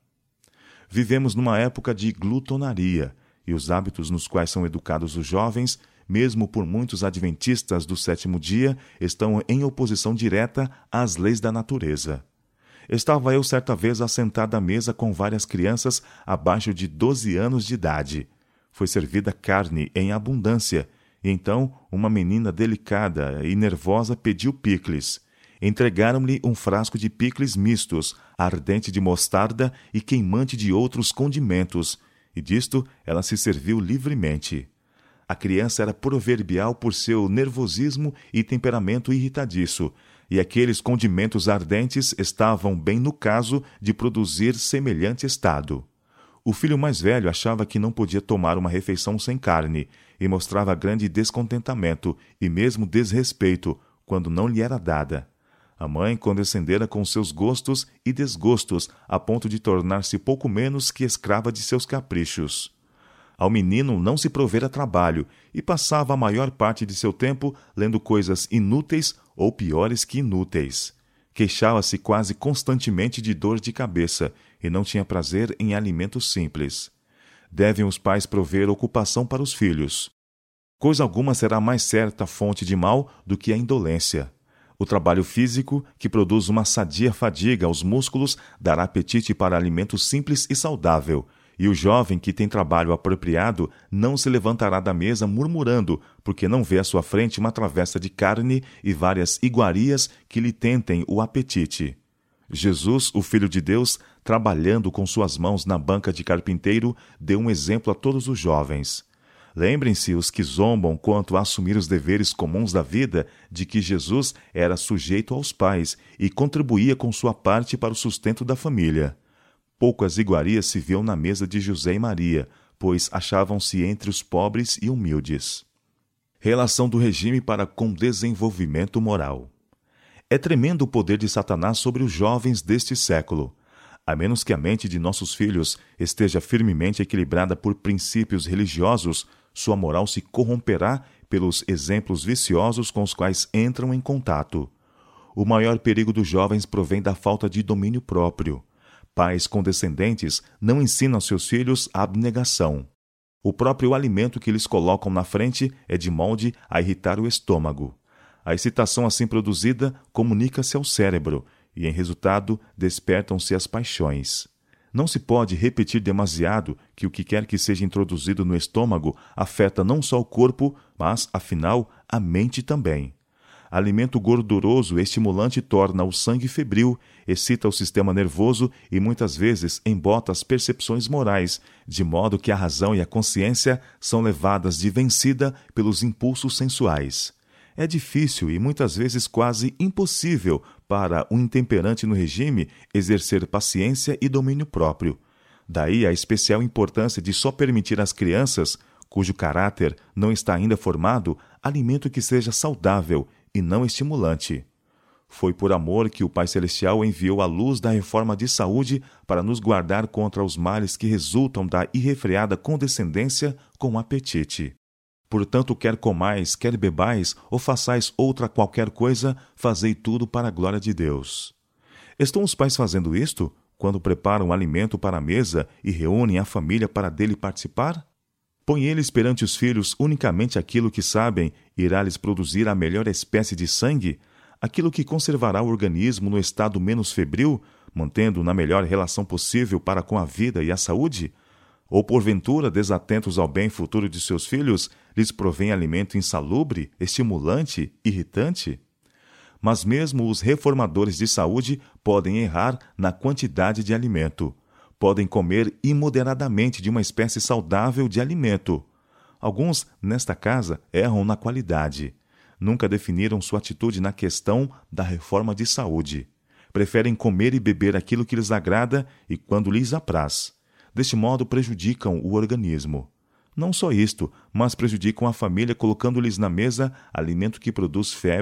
Vivemos numa época de glutonaria, e os hábitos nos quais são educados os jovens, mesmo por muitos adventistas do sétimo dia, estão em oposição direta às leis da natureza. Estava eu certa vez assentado à mesa com várias crianças abaixo de doze anos de idade. Foi servida carne em abundância, e então uma menina delicada e nervosa pediu picles. Entregaram-lhe um frasco de picles mistos, ardente de mostarda e queimante de outros condimentos, e disto ela se serviu livremente. A criança era proverbial por seu nervosismo e temperamento irritadiço, e aqueles condimentos ardentes estavam bem no caso de produzir semelhante estado. O filho mais velho achava que não podia tomar uma refeição sem carne, e mostrava grande descontentamento e mesmo desrespeito quando não lhe era dada. A mãe condescendera com seus gostos e desgostos, a ponto de tornar-se pouco menos que escrava de seus caprichos. Ao menino não se provera trabalho, e passava a maior parte de seu tempo lendo coisas inúteis ou piores que inúteis. Queixava-se quase constantemente de dor de cabeça, e não tinha prazer em alimentos simples. Devem os pais prover ocupação para os filhos. Coisa alguma será mais certa fonte de mal do que a indolência. O trabalho físico, que produz uma sadia fadiga aos músculos, dará apetite para alimento simples e saudável, e o jovem que tem trabalho apropriado não se levantará da mesa murmurando, porque não vê à sua frente uma travessa de carne e várias iguarias que lhe tentem o apetite. Jesus, o Filho de Deus, trabalhando com suas mãos na banca de carpinteiro, deu um exemplo a todos os jovens. Lembrem-se os que zombam quanto a assumir os deveres comuns da vida, de que Jesus era sujeito aos pais e contribuía com sua parte para o sustento da família. Poucas iguarias se viam na mesa de José e Maria, pois achavam-se entre os pobres e humildes. Relação do regime para com desenvolvimento moral. É tremendo o poder de Satanás sobre os jovens deste século. A menos que a mente de nossos filhos esteja firmemente equilibrada por princípios religiosos, sua moral se corromperá pelos exemplos viciosos com os quais entram em contato. O maior perigo dos jovens provém da falta de domínio próprio. Pais condescendentes não ensinam seus filhos a abnegação. O próprio alimento que lhes colocam na frente é de molde a irritar o estômago. A excitação assim produzida comunica-se ao cérebro e, em resultado, despertam-se as paixões. Não se pode repetir demasiado que o que quer que seja introduzido no estômago afeta não só o corpo, mas, afinal, a mente também. Alimento gorduroso estimulante torna o sangue febril, excita o sistema nervoso e muitas vezes embota as percepções morais, de modo que a razão e a consciência são levadas de vencida pelos impulsos sensuais. É difícil e muitas vezes quase impossível para um intemperante no regime exercer paciência e domínio próprio. Daí a especial importância de só permitir às crianças, cujo caráter não está ainda formado, alimento que seja saudável e não estimulante. Foi por amor que o Pai Celestial enviou a luz da reforma de saúde para nos guardar contra os males que resultam da irrefreada condescendência com o apetite. Portanto, quer comais, quer bebais, ou façais outra qualquer coisa, fazei tudo para a glória de Deus. Estão os pais fazendo isto, quando preparam alimento para a mesa e reúnem a família para dele participar? Põe eles perante os filhos unicamente aquilo que sabem irá lhes produzir a melhor espécie de sangue, aquilo que conservará o organismo no estado menos febril, mantendo na melhor relação possível para com a vida e a saúde? Ou, porventura, desatentos ao bem futuro de seus filhos, lhes provém alimento insalubre, estimulante, irritante? Mas mesmo os reformadores de saúde podem errar na quantidade de alimento. Podem comer imoderadamente de uma espécie saudável de alimento. Alguns, nesta casa, erram na qualidade. Nunca definiram sua atitude na questão da reforma de saúde. Preferem comer e beber aquilo que lhes agrada e quando lhes apraz. Deste modo, prejudicam o organismo. Não só isto, mas prejudicam a família colocando-lhes na mesa alimento que produz febre,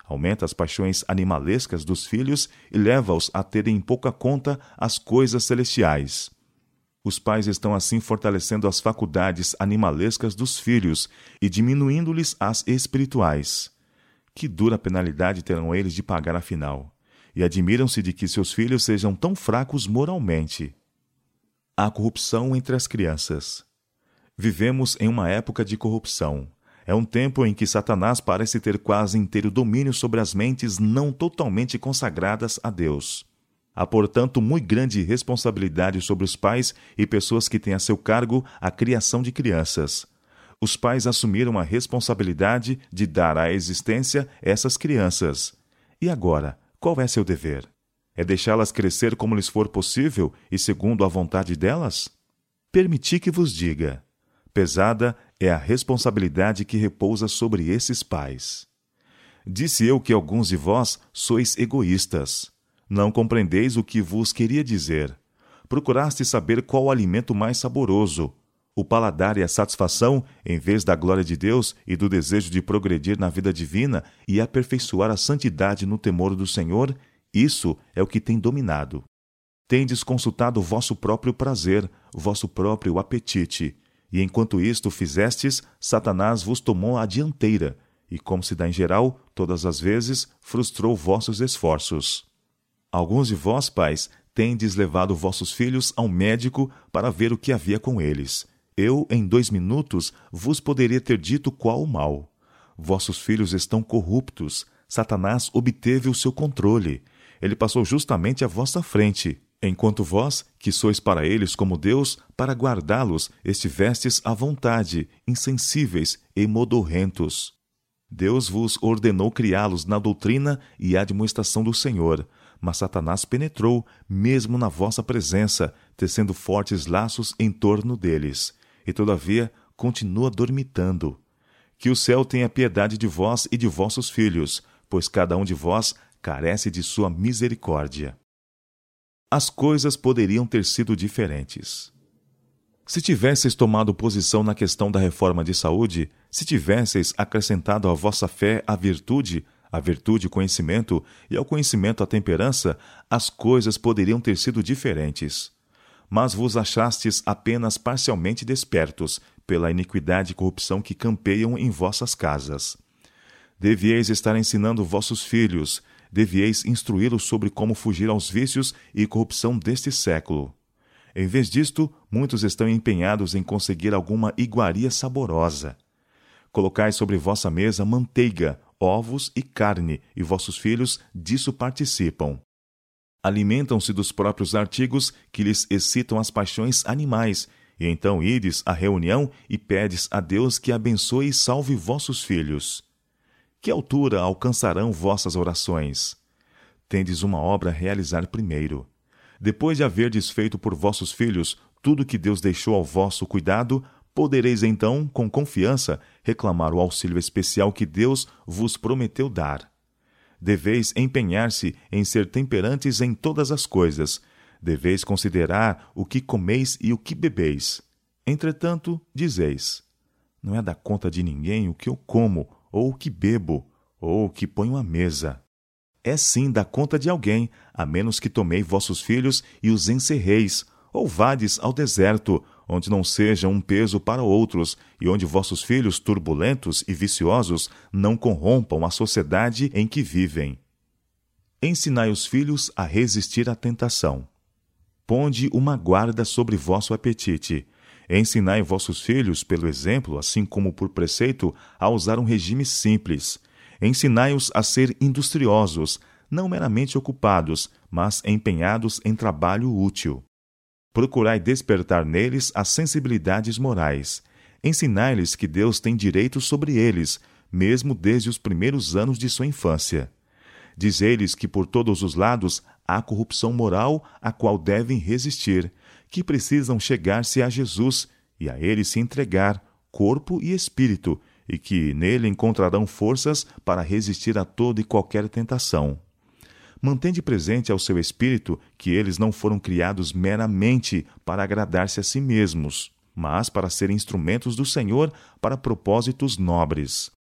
aumenta as paixões animalescas dos filhos e leva-os a terem em pouca conta as coisas celestiais. Os pais estão assim fortalecendo as faculdades animalescas dos filhos e diminuindo-lhes as espirituais. Que dura penalidade terão eles de pagar afinal? E admiram-se de que seus filhos sejam tão fracos moralmente. A corrupção entre as crianças. Vivemos em uma época de corrupção. É um tempo em que Satanás parece ter quase inteiro domínio sobre as mentes não totalmente consagradas a Deus. Há, portanto, muito grande responsabilidade sobre os pais e pessoas que têm a seu cargo a criação de crianças. Os pais assumiram a responsabilidade de dar à existência essas crianças. E agora, qual é seu dever? É deixá-las crescer como lhes for possível e segundo a vontade delas? Permiti que vos diga: pesada é a responsabilidade que repousa sobre esses pais. Disse eu que alguns de vós sois egoístas. Não compreendeis o que vos queria dizer. Procurastes saber qual o alimento mais saboroso, o paladar e a satisfação, em vez da glória de Deus e do desejo de progredir na vida divina e aperfeiçoar a santidade no temor do Senhor. Isso é o que tem dominado. Tendes consultado o vosso próprio prazer, vosso próprio apetite, e enquanto isto fizestes, Satanás vos tomou a dianteira, e, como se dá em geral, todas as vezes, frustrou vossos esforços. Alguns de vós, pais, tendes levado vossos filhos ao médico para ver o que havia com eles. Eu, em dois minutos, vos poderia ter dito qual o mal. Vossos filhos estão corruptos. Satanás obteve o seu controle. Ele passou justamente à vossa frente, enquanto vós, que sois para eles como Deus, para guardá-los, estivestes à vontade, insensíveis e modorrentos. Deus vos ordenou criá-los na doutrina e admoestação do Senhor, mas Satanás penetrou, mesmo na vossa presença, tecendo fortes laços em torno deles, e todavia continua dormitando. Que o céu tenha piedade de vós e de vossos filhos, pois cada um de vós carece de sua misericórdia. As coisas poderiam ter sido diferentes. Se tivesseis tomado posição na questão da reforma de saúde, se tivesseis acrescentado à vossa fé a virtude, à virtude o conhecimento e ao conhecimento a temperança, as coisas poderiam ter sido diferentes. Mas vos achastes apenas parcialmente despertos pela iniquidade e corrupção que campeiam em vossas casas. Devieis estar ensinando vossos filhos, devieis instruí-los sobre como fugir aos vícios e corrupção deste século. Em vez disto, muitos estão empenhados em conseguir alguma iguaria saborosa. Colocai sobre vossa mesa manteiga, ovos e carne, e vossos filhos disso participam. Alimentam-se dos próprios artigos que lhes excitam as paixões animais, e então ides à reunião e pedes a Deus que abençoe e salve vossos filhos. Que altura alcançarão vossas orações? Tendes uma obra a realizar primeiro. Depois de haverdes feito por vossos filhos tudo o que Deus deixou ao vosso cuidado, podereis então, com confiança, reclamar o auxílio especial que Deus vos prometeu dar. Deveis empenhar-se em ser temperantes em todas as coisas. Deveis considerar o que comeis e o que bebeis. Entretanto, dizeis: não é da conta de ninguém o que eu como, ou o que bebo, ou o que ponho à mesa. É sim da conta de alguém, a menos que tomei vossos filhos e os encerreis, ou vades ao deserto, onde não seja um peso para outros, e onde vossos filhos turbulentos e viciosos não corrompam a sociedade em que vivem. Ensinai os filhos a resistir à tentação. Ponde uma guarda sobre vosso apetite. Ensinai vossos filhos, pelo exemplo, assim como por preceito, a usar um regime simples. Ensinai-os a ser industriosos, não meramente ocupados, mas empenhados em trabalho útil. Procurai despertar neles as sensibilidades morais. Ensinai-lhes que Deus tem direito sobre eles, mesmo desde os primeiros anos de sua infância. Dizei-lhes que por todos os lados há corrupção moral a qual devem resistir, que precisam chegar-se a Jesus e a ele se entregar, corpo e espírito, e que nele encontrarão forças para resistir a toda e qualquer tentação. Mantende presente ao seu espírito que eles não foram criados meramente para agradar-se a si mesmos, mas para serem instrumentos do Senhor para propósitos nobres.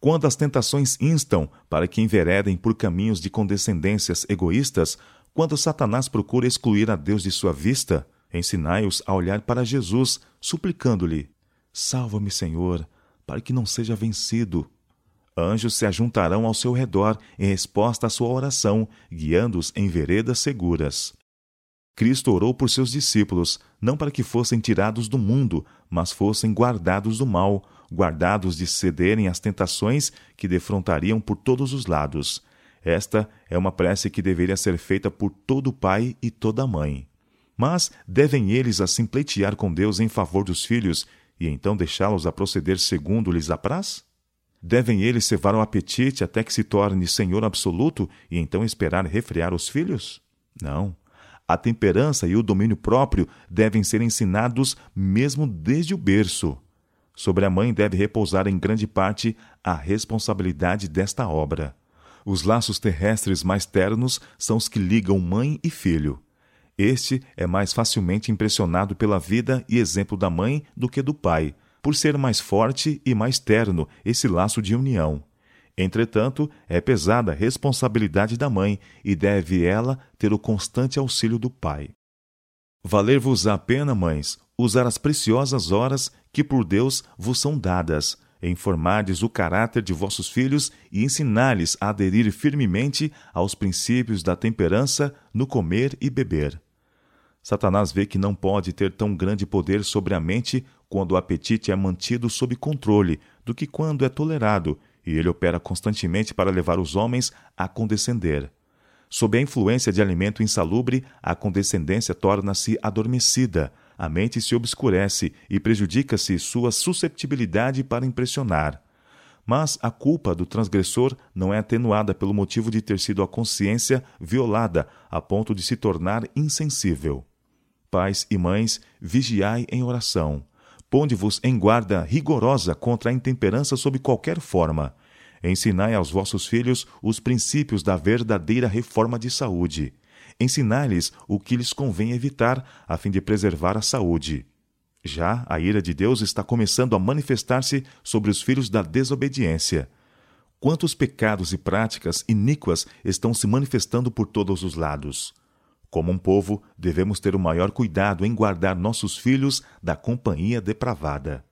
Quando as tentações instam para que enveredem por caminhos de condescendências egoístas, quando Satanás procura excluir a Deus de sua vista, ensinai-os a olhar para Jesus, suplicando-lhe: salva-me, Senhor, para que não seja vencido. Anjos se ajuntarão ao seu redor em resposta à sua oração, guiando-os em veredas seguras. Cristo orou por seus discípulos, não para que fossem tirados do mundo, mas fossem guardados do mal, guardados de cederem às tentações que defrontariam por todos os lados. Esta é uma prece que deveria ser feita por todo pai e toda mãe. Mas devem eles assim pleitear com Deus em favor dos filhos e então deixá-los a proceder segundo lhes apraz? Devem eles cevar o apetite até que se torne senhor absoluto e então esperar refrear os filhos? Não. A temperança e o domínio próprio devem ser ensinados mesmo desde o berço. Sobre a mãe deve repousar em grande parte a responsabilidade desta obra. Os laços terrestres mais ternos são os que ligam mãe e filho. Este é mais facilmente impressionado pela vida e exemplo da mãe do que do pai, por ser mais forte e mais terno esse laço de união. Entretanto, é pesada a responsabilidade da mãe e deve ela ter o constante auxílio do pai. Valer-vos a pena, mães, usar as preciosas horas que por Deus vos são dadas, informardes o caráter de vossos filhos e ensinar-lhes a aderir firmemente aos princípios da temperança no comer e beber. Satanás vê que não pode ter tão grande poder sobre a mente quando o apetite é mantido sob controle do que quando é tolerado, e ele opera constantemente para levar os homens a condescender. Sob a influência de alimento insalubre, a condescendência torna-se adormecida, a mente se obscurece e prejudica-se sua susceptibilidade para impressionar. Mas a culpa do transgressor não é atenuada pelo motivo de ter sido a consciência violada a ponto de se tornar insensível. Pais e mães, vigiai em oração. Ponde-vos em guarda rigorosa contra a intemperança sob qualquer forma. Ensinai aos vossos filhos os princípios da verdadeira reforma de saúde. Ensinai-lhes o que lhes convém evitar, a fim de preservar a saúde. Já a ira de Deus está começando a manifestar-se sobre os filhos da desobediência. Quantos pecados e práticas iníquas estão se manifestando por todos os lados? Como um povo, devemos ter o maior cuidado em guardar nossos filhos da companhia depravada.